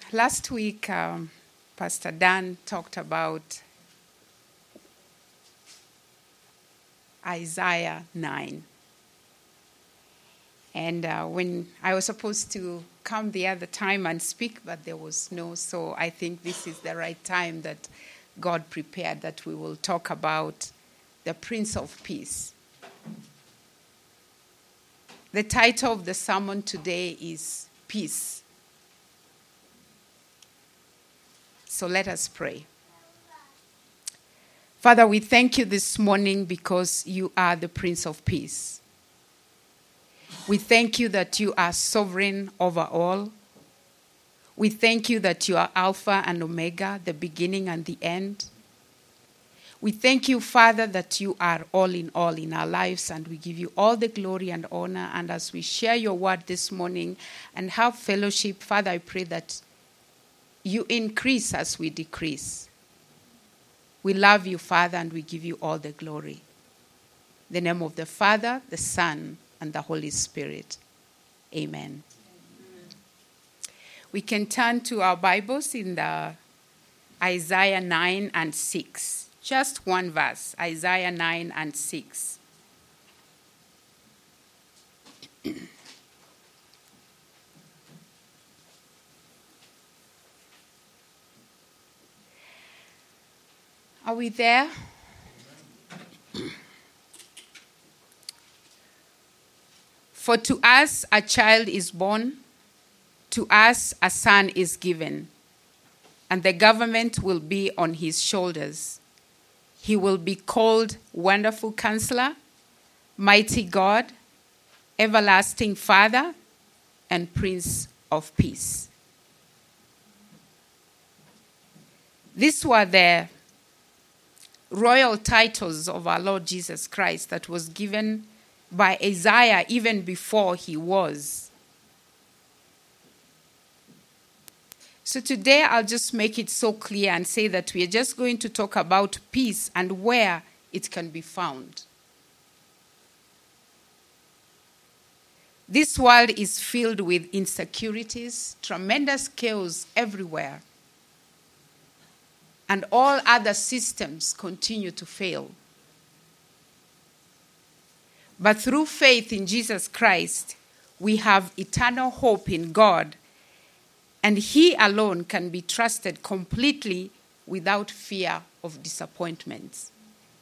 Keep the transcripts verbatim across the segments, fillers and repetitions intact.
last week, um, Pastor Dan talked about Isaiah nine. And uh, when I was supposed to come the other time and speak, but there was no, so I think this is the right time that God prepared that we will talk about the Prince of Peace. The title of the sermon today is Peace. So let us pray. Father, we thank you this morning because you are the Prince of Peace. We thank you that you are sovereign over all. We thank you that you are Alpha and Omega, the beginning and the end. We thank you, Father, that you are all in all in our lives, and we give you all the glory and honor. And as we share your word this morning and have fellowship, Father, I pray that you increase as we decrease. We love you, Father, and we give you all the glory. In the name of the Father, the Son, and the Holy Spirit. Amen. Amen. We can turn to our Bibles in the Isaiah nine and six. Just one verse, Isaiah nine and six. Are we there? For to us a child is born, to us a son is given, and the government will be on his shoulders. He will be called Wonderful Counselor, Mighty God, Everlasting Father, and Prince of Peace. These were the royal titles of our Lord Jesus Christ that was given by Isaiah even before he was. So today I'll just make it so clear and say that we are just going to talk about peace and where it can be found. This world is filled with insecurities, tremendous chaos everywhere, and all other systems continue to fail. But through faith in Jesus Christ, we have eternal hope in God, and He alone can be trusted completely without fear of disappointments.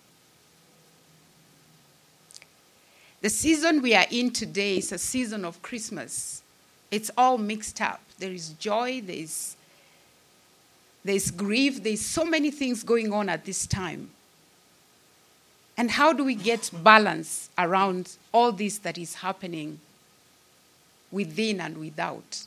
The season we are in today is a season of Christmas. It's all mixed up. There is joy, there is, there is grief, there is so many things going on at this time. And how do we get balance around all this that is happening within and without?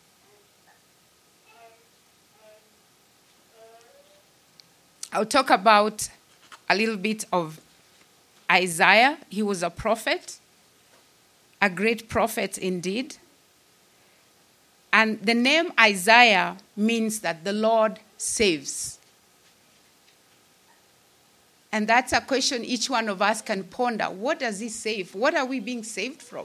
I'll talk about a little bit of Isaiah. He was a prophet, a great prophet indeed. And the name Isaiah means that the Lord saves. And that's a question each one of us can ponder. What does he save? What are we being saved from?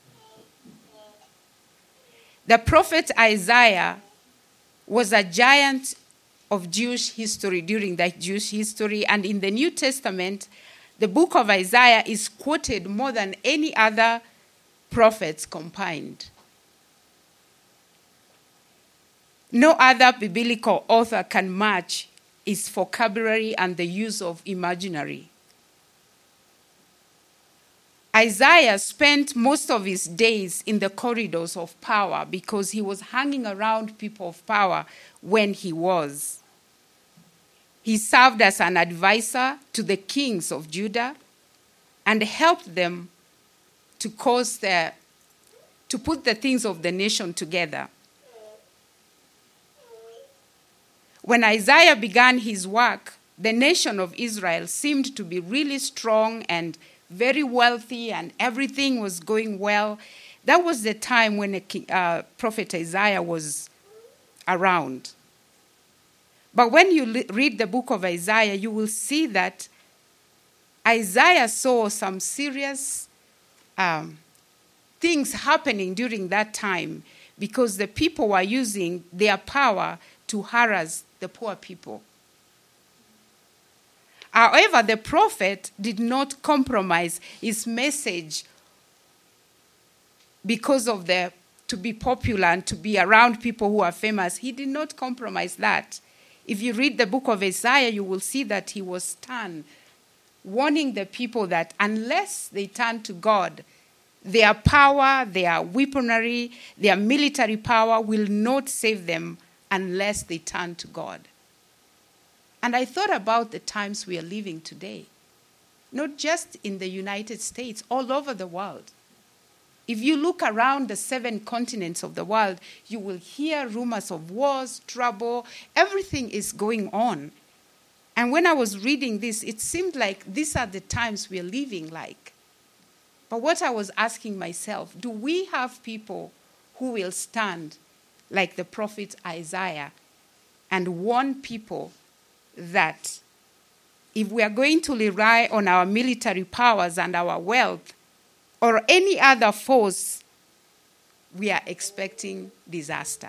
The prophet Isaiah was a giant of Jewish history during that Jewish history. And in the New Testament, the book of Isaiah is quoted more than any other prophets combined. No other biblical author can match its vocabulary and the use of imaginary. Isaiah spent most of his days in the corridors of power because he was hanging around people of power when he was. He served as an advisor to the kings of Judah and helped them to cause their, to put the things of the nation together. When Isaiah began his work, the nation of Israel seemed to be really strong and very wealthy, and everything was going well. That was the time when a, uh, Prophet Isaiah was around. But when you li- read the book of Isaiah, you will see that Isaiah saw some serious um, things happening during that time because the people were using their power to harass the poor people. However, the prophet did not compromise his message because of the to be popular and to be around people who are famous. He did not compromise that. If you read the book of Isaiah, you will see that he was stern, warning the people that unless they turn to God, their power, their weaponry, their military power will not save them unless they turn to God. And I thought about the times we are living today, not just in the United States, all over the world. If you look around the seven continents of the world, you will hear rumors of wars, trouble, everything is going on. And when I was reading this, it seemed like these are the times we are living like. But what I was asking myself, do we have people who will stand like the prophet Isaiah and warn people that if we are going to rely on our military powers and our wealth or any other force, we are expecting disaster?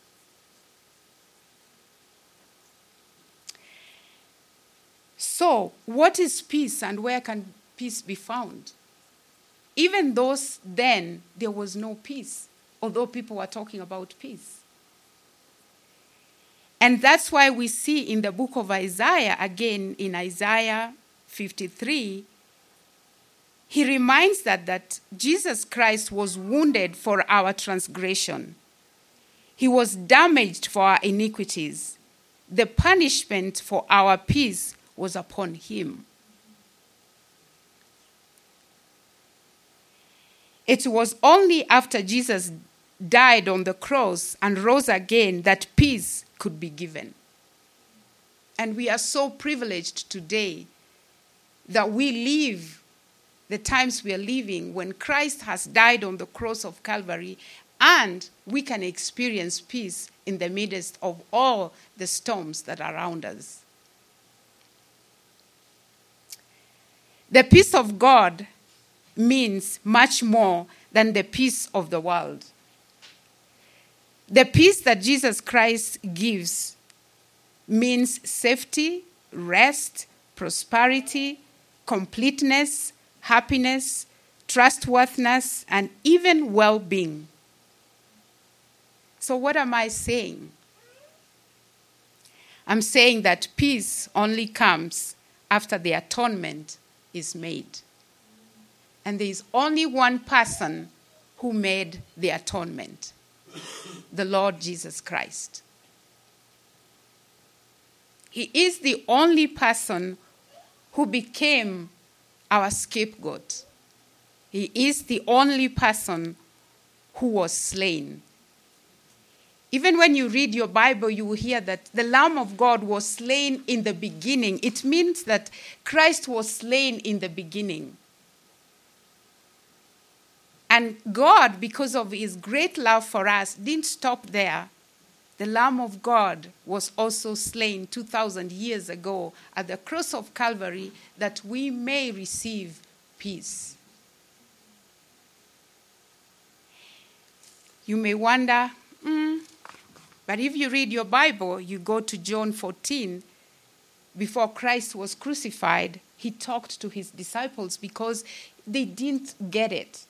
So, what is peace and where can peace be found? Even those then, there was no peace, although people were talking about peace. And that's why we see in the book of Isaiah, again in Isaiah fifty-three, he reminds that, that Jesus Christ was wounded for our transgression. He was damaged for our iniquities. The punishment for our peace was upon him. It was only after Jesus died on the cross and rose again that peace could be given. And we are so privileged today that we live the times we are living when Christ has died on the cross of Calvary, and we can experience peace in the midst of all the storms that are around us. The peace of God means much more than the peace of the world. The peace that Jesus Christ gives means safety, rest, prosperity, completeness, happiness, trustworthiness, and even well-being. So what am I saying? I'm saying that peace only comes after the atonement is made. And there is only one person who made the atonement, the Lord Jesus Christ. He is the only person who became our scapegoat. He is the only person who was slain. Even when you read your Bible, you will hear that the Lamb of God was slain in the beginning. It means that Christ was slain in the beginning. And God, because of his great love for us, didn't stop there. The Lamb of God was also slain two thousand years ago at the cross of Calvary that we may receive peace. You may wonder, mm, but if you read your Bible, you go to John fourteen, before Christ was crucified, he talked to his disciples because they didn't get it.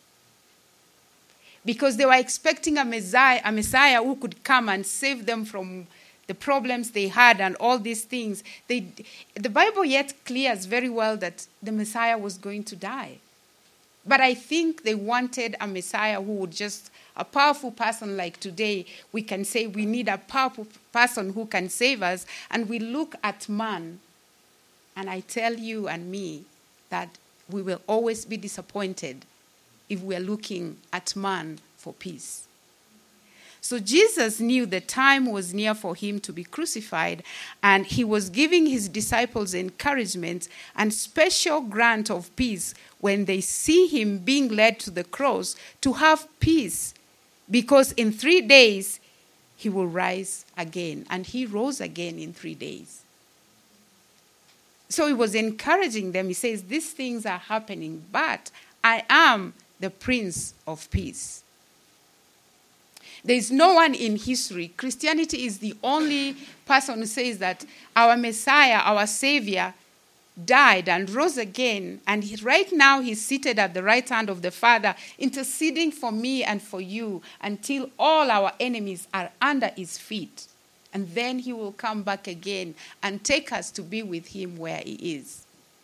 Because they were expecting a Messiah, a Messiah who could come and save them from the problems they had and all these things. They, the Bible yet clears very well that the Messiah was going to die. But I think they wanted a Messiah who would just, a powerful person like today, we can say we need a powerful person who can save us. And we look at man, and I tell you and me that we will always be disappointed if we are looking at man for peace. So Jesus knew the time was near for him to be crucified, and he was giving his disciples encouragement and special grant of peace when they see him being led to the cross, to have peace, because in three days he will rise again. And he rose again in three days. So he was encouraging them. He says, these things are happening, but I am the Prince of Peace. There is no one in history. Christianity is the only person who says that our Messiah, our Savior, died and rose again. And he, right now he's seated at the right hand of the Father, interceding for me and for you until all our enemies are under his feet. And then he will come back again and take us to be with him where he is.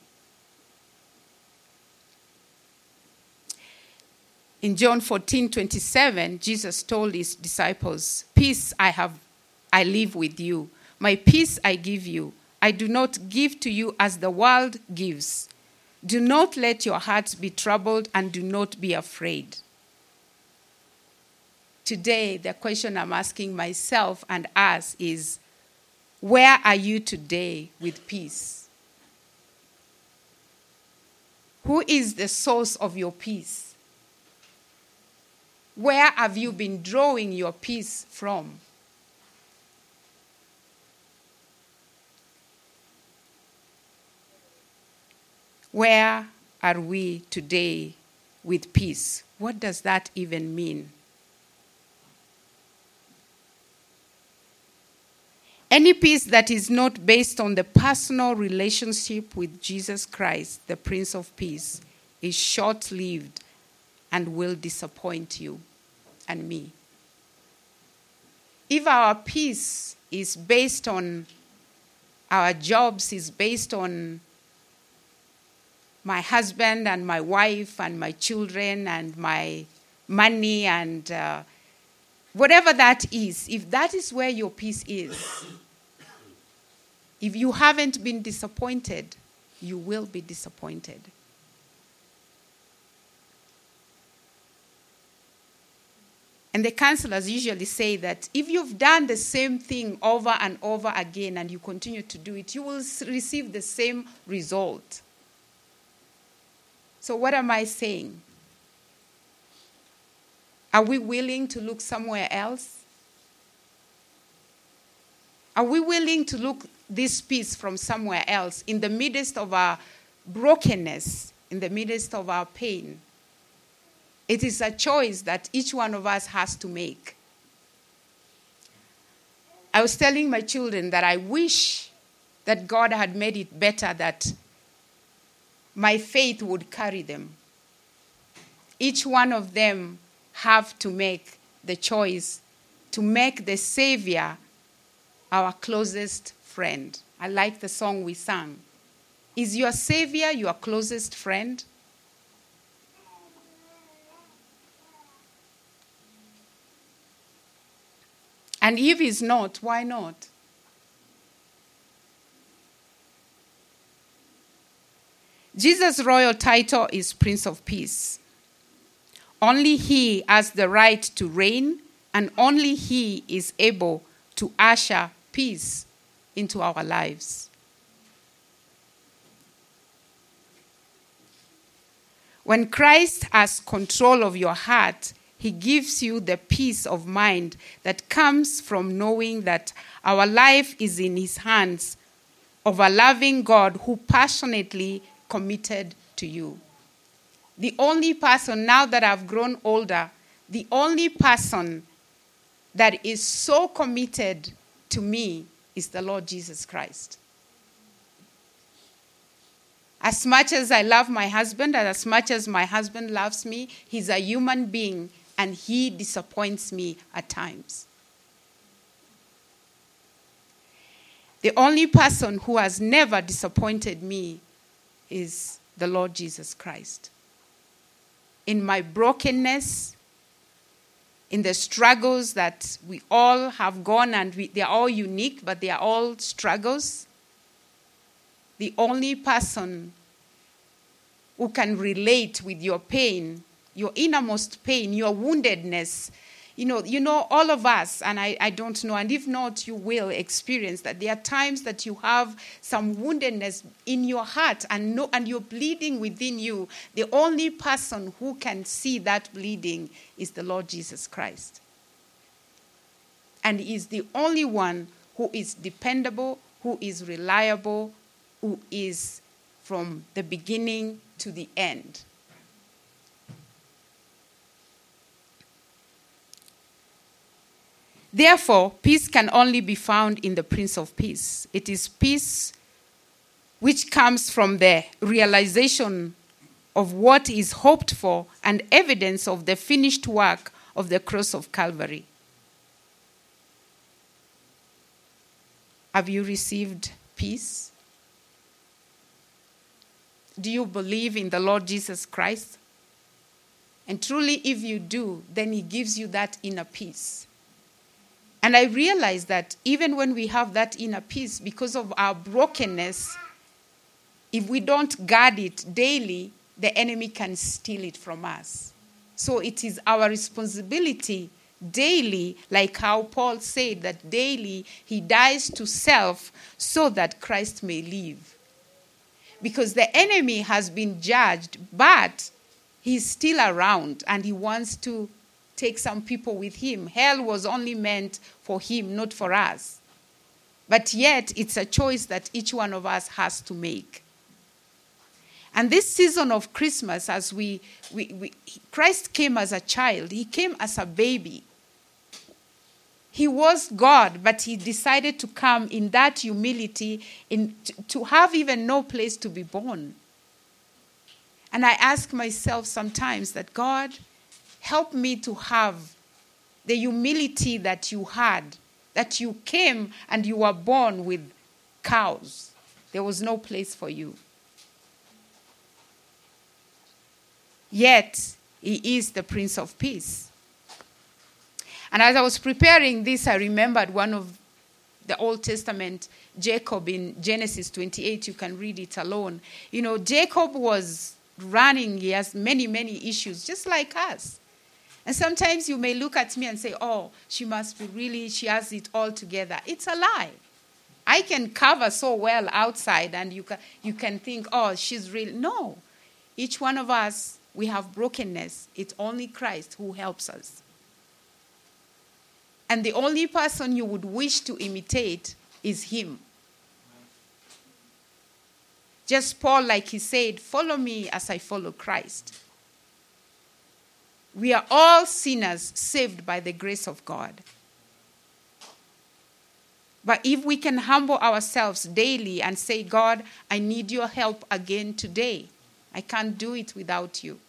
In John fourteen twenty-seven, Jesus told his disciples, "Peace I have, I live with you. My peace I give you. I do not give to you as the world gives. Do not let your hearts be troubled and do not be afraid." Today, the question I'm asking myself and us is, where are you today with peace? Who is the source of your peace? Where have you been drawing your peace from? Where are we today with peace? What does that even mean? Any peace that is not based on the personal relationship with Jesus Christ, the Prince of Peace, is short-lived and will disappoint you and me. If our peace is based on our jobs, is based on my husband and my wife and my children and my money and uh, whatever that is, if that is where your peace is, if you haven't been disappointed, you will be disappointed. And the counselors usually say that if you've done the same thing over and over again and you continue to do it, you will receive the same result. So what am I saying? Are we willing to look somewhere else? Are we willing to look this peace from somewhere else in the midst of our brokenness, in the midst of our pain? It is a choice that each one of us has to make. I was telling my children that I wish that God had made it better that my faith would carry them. Each one of them have to make the choice to make the Savior our closest friend. I like the song we sang. Is your Savior your closest friend? And if he's not, why not? Jesus' royal title is Prince of Peace. Only he has the right to reign, and only he is able to usher peace into our lives. When Christ has control of your heart, he gives you the peace of mind that comes from knowing that our life is in his hands, of a loving God who passionately committed to you. The only person, now that I've grown older, the only person that is so committed to me is the Lord Jesus Christ. As much as I love my husband, and as much as my husband loves me, he's a human being, and he disappoints me at times. The only person who has never disappointed me is the Lord Jesus Christ. In my brokenness, in the struggles that we all have gone, and we, they are all unique, but they are all struggles, the only person who can relate with your pain, your innermost pain, your woundedness. You know, you know, all of us, and I, I don't know, and if not, you will experience that there are times that you have some woundedness in your heart and no, and you're bleeding within you. The only person who can see that bleeding is the Lord Jesus Christ. And he is the only one who is dependable, who is reliable, who is from the beginning to the end. Therefore, peace can only be found in the Prince of Peace. It is peace which comes from the realization of what is hoped for and evidence of the finished work of the cross of Calvary. Have you received peace? Do you believe in the Lord Jesus Christ? And truly, if you do, then he gives you that inner peace. And I realize that even when we have that inner peace, because of our brokenness, if we don't guard it daily, the enemy can steal it from us. So it is our responsibility daily, like how Paul said that daily he dies to self so that Christ may live. Because the enemy has been judged, but he's still around and he wants to take some people with him. Hell was only meant for him, not for us. But yet it's a choice that each one of us has to make. And this season of Christmas, as we, we, we Christ came as a child. He came as a baby. He was God, but he decided to come in that humility, in, to, to have even no place to be born. And I ask myself sometimes that, God, help me to have the humility that you had, that you came and you were born with cows. There was no place for you. Yet, he is the Prince of Peace. And as I was preparing this, I remembered one of the Old Testament, Jacob in Genesis twenty-eight. You can read it alone. You know, Jacob was running. He has many, many issues, just like us. And sometimes you may look at me and say, oh, she must be really, she has it all together. It's a lie. I can cover so well outside and you can, you can think, oh, she's real. No. Each one of us, we have brokenness. It's only Christ who helps us. And the only person you would wish to imitate is him. Just Paul, like he said, follow me as I follow Christ. We are all sinners saved by the grace of God. But if we can humble ourselves daily and say, God, I need your help again today. I can't do it without you.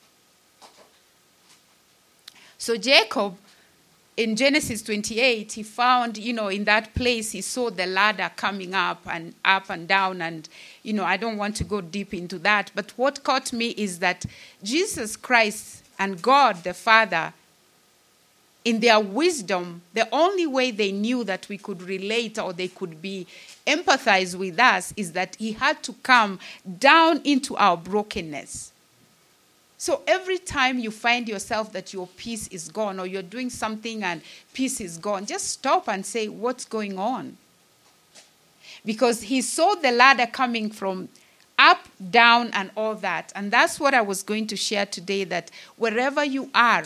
So Jacob, in Genesis twenty-eight, he found, you know, in that place, he saw the ladder coming up and up and down. And, you know, I don't want to go deep into that. But what caught me is that Jesus Christ and God the Father, in their wisdom, the only way they knew that we could relate or they could be empathize with us is that he had to come down into our brokenness. So every time you find yourself that your peace is gone or you're doing something and peace is gone, just stop and say, what's going on? Because he saw the ladder coming from up, down, and all that. And that's what I was going to share today, that wherever you are,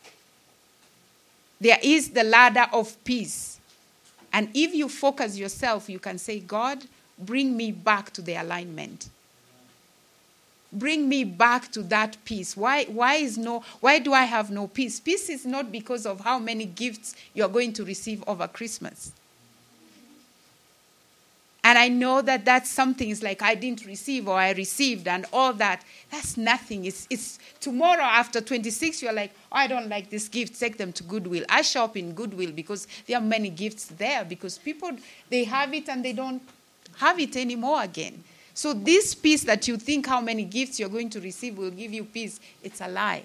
there is the ladder of peace. And if you focus yourself, you can say, God, bring me back to the alignment. Bring me back to that peace. Why, why, is no, why do I have no peace? Peace is not because of how many gifts you're going to receive over Christmas. And I know that that's something, it's like I didn't receive or I received and all that. That's nothing. It's, it's tomorrow after twenty-six, you're like, oh, I don't like this gift. Take them to Goodwill. I shop in Goodwill because there are many gifts there because people, they have it and they don't have it anymore again. So this peace that you think how many gifts you're going to receive will give you peace, it's a lie.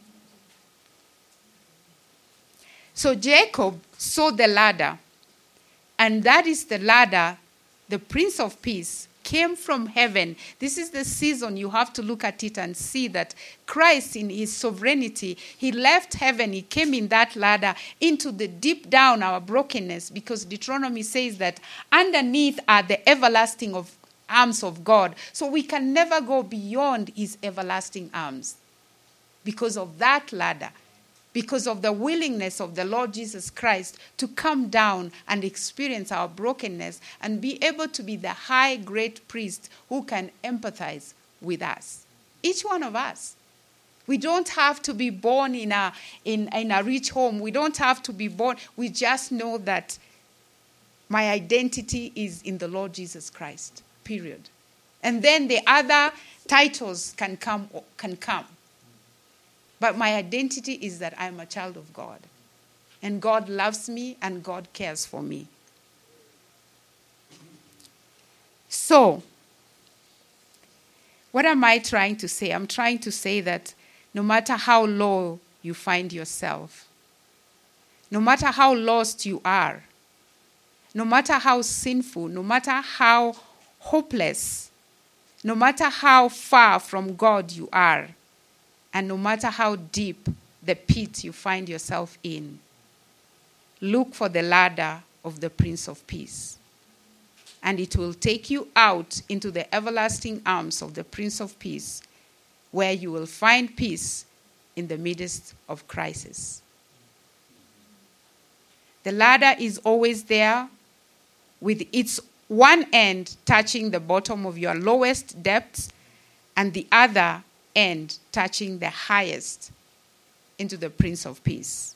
So Jacob saw the ladder, and that is the ladder. The Prince of Peace came from heaven. This is the season you have to look at it and see that Christ in his sovereignty, he left heaven, he came in that ladder into the deep down our brokenness, because Deuteronomy says that underneath are the everlasting of arms of God. So we can never go beyond his everlasting arms because of that ladder. Because of the willingness of the Lord Jesus Christ to come down and experience our brokenness and be able to be the high, great priest who can empathize with us. Each one of us. We don't have to be born in a, in, in a rich home. We don't have to be born. We just know that my identity is in the Lord Jesus Christ, period. And then the other titles can come, can come. But my identity is that I'm a child of God. And God loves me and God cares for me. So, what am I trying to say? I'm trying to say that no matter how low you find yourself, no matter how lost you are, no matter how sinful, no matter how hopeless, no matter how far from God you are, and no matter how deep the pit you find yourself in, look for the ladder of the Prince of Peace. And it will take you out into the everlasting arms of the Prince of Peace, where you will find peace in the midst of crisis. The ladder is always there, with its one end touching the bottom of your lowest depths and the other end touching the highest into the Prince of Peace.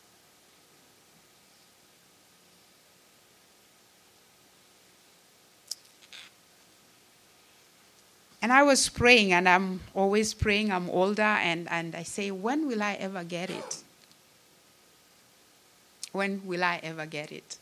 And I was praying, and I'm always praying. I'm older, and, and I say, when will I ever get it? When will I ever get it?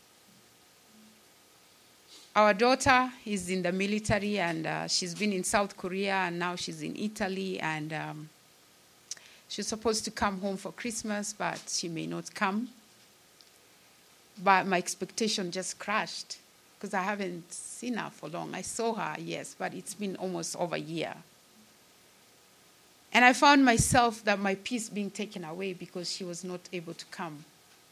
Our daughter is in the military, and uh, she's been in South Korea, and now she's in Italy, and um, she's supposed to come home for Christmas, but she may not come. But my expectation just crashed, because I haven't seen her for long. I saw her, yes, but it's been almost over a year. And I found myself that my peace being taken away because she was not able to come.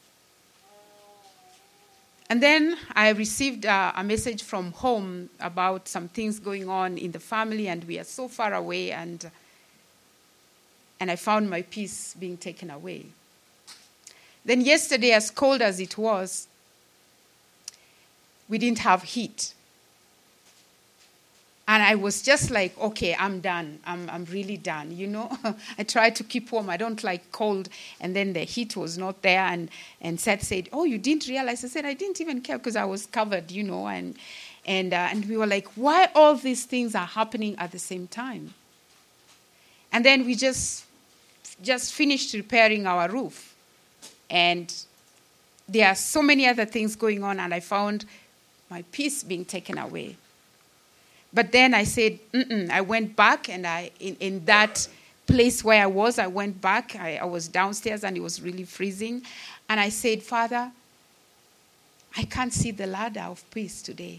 And then I received uh, a message from home about some things going on in the family, and we are so far away, and, and I found my peace being taken away. Then yesterday, as cold as it was, we didn't have heat. And I was just like, okay, I'm done. I'm I'm really done, you know. I tried to keep warm. I don't like cold. And then the heat was not there. And, and Seth said, oh, you didn't realize? I said, I didn't even care because I was covered, you know. And and uh, and we were like, why all these things are happening at the same time? And then we just just finished repairing our roof. And there are so many other things going on. And I found my peace being taken away. But then I said, mm-mm. I went back, and I in, in that place where I was, I went back. I, I was downstairs, and it was really freezing. And I said, Father, I can't see the ladder of peace today.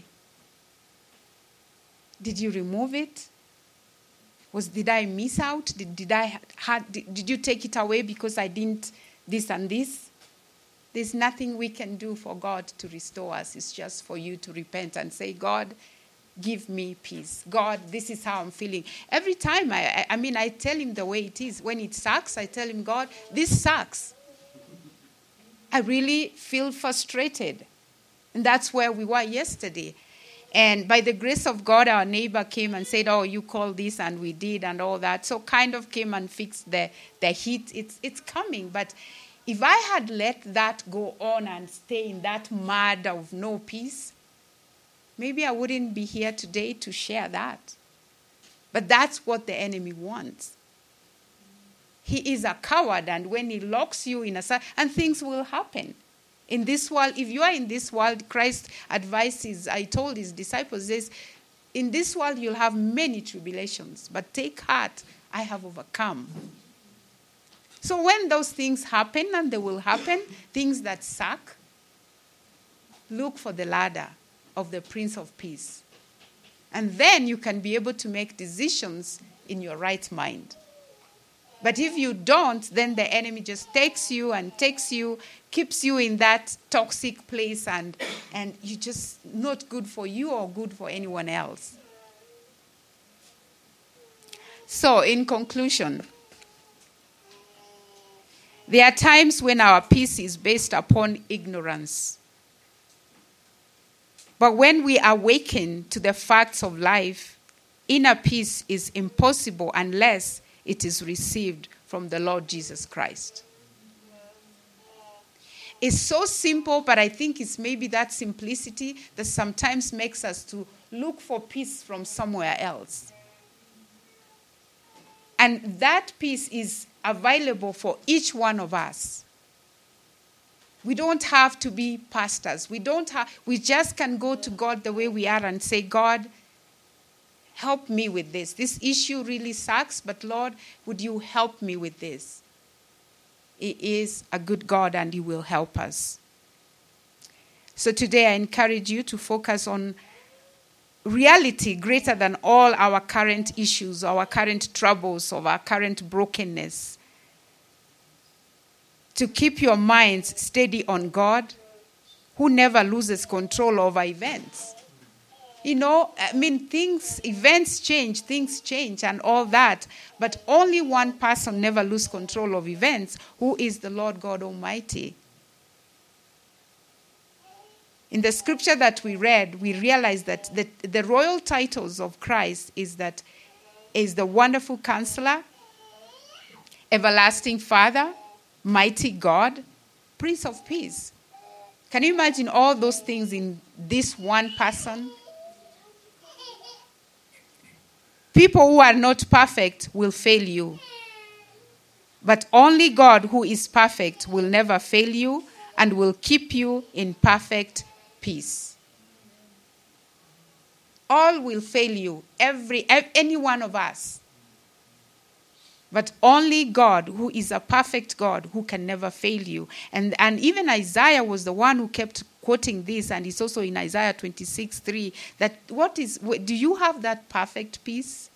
Did you remove it? Was Did I miss out? Did, did, I had, did, did you take it away because I didn't this and this? There's nothing we can do for God to restore us. It's just for you to repent and say, God, give me peace. God, this is how I'm feeling. Every time, I, I, I mean, I tell him the way it is. When it sucks, I tell him, God, this sucks. I really feel frustrated. And that's where we were yesterday. And by the grace of God, our neighbor came and said, oh, you call this, and we did, and all that. So kind of came and fixed the, the heat. It's, it's coming. But if I had let that go on and stay in that mud of no peace, maybe I wouldn't be here today to share that. But that's what the enemy wants. He is a coward, and when he locks you in a side, and things will happen. In this world, if you are in this world, Christ advises, I told his disciples this, in this world you'll have many tribulations, but take heart, I have overcome. So when those things happen, and they will happen, things that suck, look for the ladder of the Prince of Peace. And then you can be able to make decisions in your right mind. But if you don't, then the enemy just takes you and takes you, keeps you in that toxic place, and, and you're just not good for you or good for anyone else. So, in conclusion, there are times when our peace is based upon ignorance. But when we awaken to the facts of life, inner peace is impossible unless it is received from the Lord Jesus Christ. It's so simple, but I think it's maybe that simplicity that sometimes makes us to look for peace from somewhere else. And that peace is available for each one of us. We don't have to be pastors. We don't have, we just can go to God the way we are and say, God, help me with this. This issue really sucks, but Lord, would you help me with this? He is a good God and he will help us. So today I encourage you to focus on reality greater than all our current issues, our current troubles, or our current brokenness. To keep your minds steady on God, who never loses control over events. You know, I mean, things, events change, things change and all that. But only one person never loses control of events, who is the Lord God Almighty. In the scripture that we read, we realized that the, the royal titles of Christ is that is the Wonderful Counselor, Everlasting Father, Mighty God, Prince of Peace. Can you imagine all those things in this one person? People who are not perfect will fail you. But only God who is perfect will never fail you and will keep you in perfect peace. All will fail you, every any one of us. But only God, who is a perfect God, who can never fail you. And, and even Isaiah was the one who kept quoting this, and it's also in Isaiah twenty-six three, that what is, do you have that perfect peace?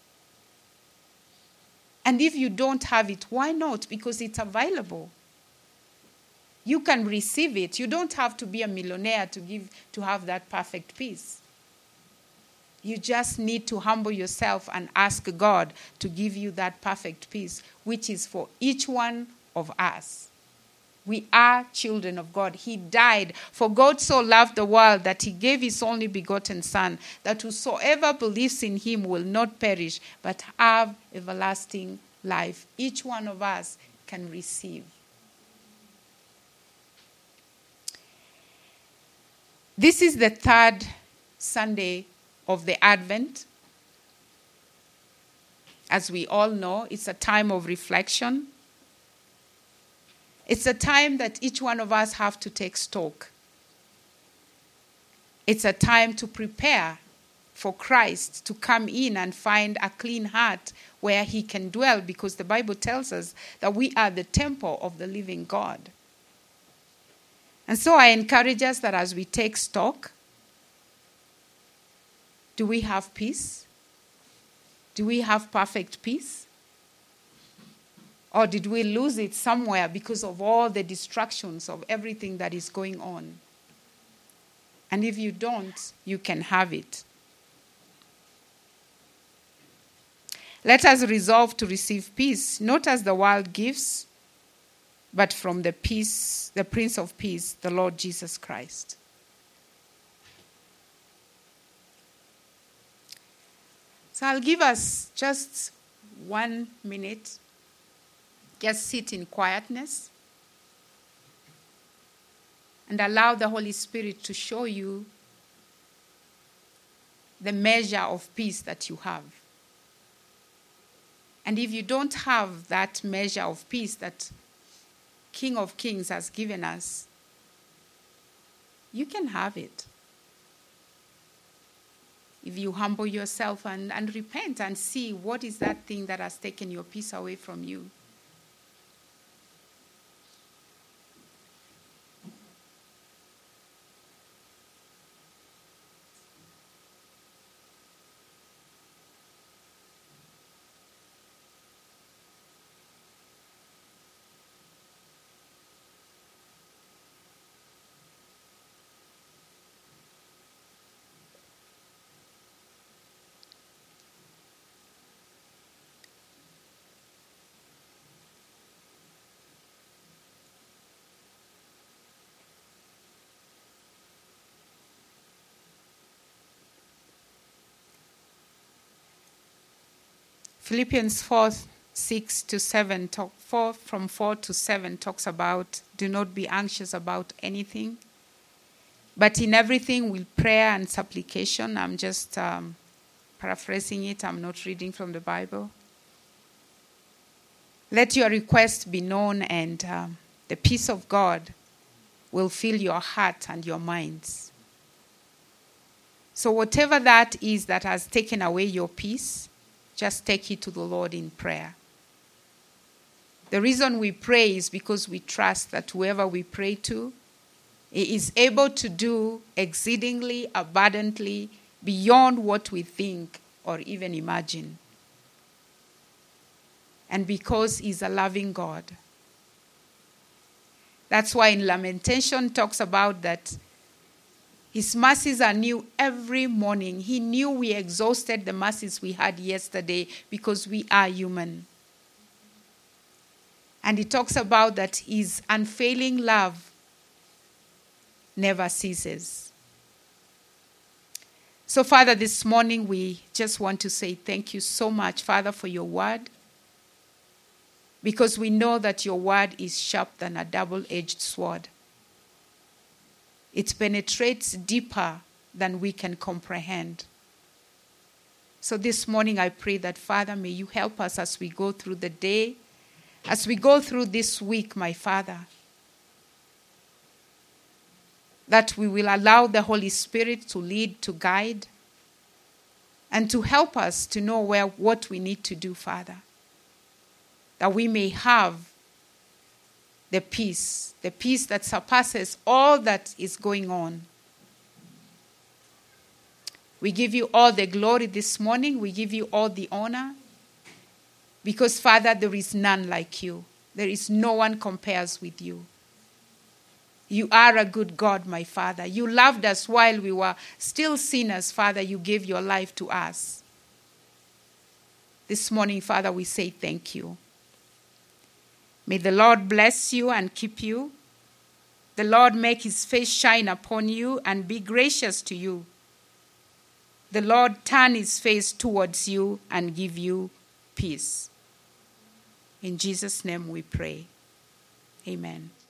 And if you don't have it, why not? Because it's available. You can receive it. You don't have to be a millionaire to give to have that perfect peace. You just need to humble yourself and ask God to give you that perfect peace, which is for each one of us. We are children of God. He died. For God so loved the world that he gave his only begotten Son, that whosoever believes in him will not perish, but have everlasting life. Each one of us can receive. This is the third Sunday of the Advent. As we all know, it's a time of reflection. It's a time that each one of us have to take stock. It's a time to prepare for Christ to come in and find a clean heart where he can dwell, because the Bible tells us that we are the temple of the living God. And so I encourage us that as we take stock, do we have peace? Do we have perfect peace? Or did we lose it somewhere because of all the distractions of everything that is going on? And if you don't, you can have it. Let us resolve to receive peace, not as the world gives, but from the peace, the Prince of Peace, the Lord Jesus Christ. So I'll give us just one minute. Just sit in quietness and allow the Holy Spirit to show you the measure of peace that you have. And if you don't have that measure of peace that King of Kings has given us, you can have it. If you humble yourself and, and repent and see what is that thing that has taken your peace away from you. Philippians four six to seven, talk, four, from four to seven talks about do not be anxious about anything. But in everything with prayer and supplication, I'm just um, paraphrasing it. I'm not reading from the Bible. Let your request be known, and um, the peace of God will fill your heart and your minds. So whatever that is that has taken away your peace, just take it to the Lord in prayer. The reason we pray is because we trust that whoever we pray to, He is able to do exceedingly abundantly beyond what we think or even imagine. And because He's a loving God. That's why in Lamentation talks about that His mercies are new every morning. He knew we exhausted the mercies we had yesterday because we are human. And He talks about that His unfailing love never ceases. So, Father, this morning we just want to say thank you so much, Father, for your word. Because we know that your word is sharper than a double-edged sword. It penetrates deeper than we can comprehend. So this morning I pray that, Father, may you help us as we go through the day, as we go through this week, my Father, that we will allow the Holy Spirit to lead, to guide, and to help us to know where what we need to do, Father, that we may have the peace, the peace that surpasses all that is going on. We give you all the glory this morning. We give you all the honor. Because, Father, there is none like you. There is no one compares with you. You are a good God, my Father. You loved us while we were still sinners, Father. You gave your life to us. This morning, Father, we say thank you. May the Lord bless you and keep you. The Lord make his face shine upon you and be gracious to you. The Lord turn his face towards you and give you peace. In Jesus' name we pray. Amen.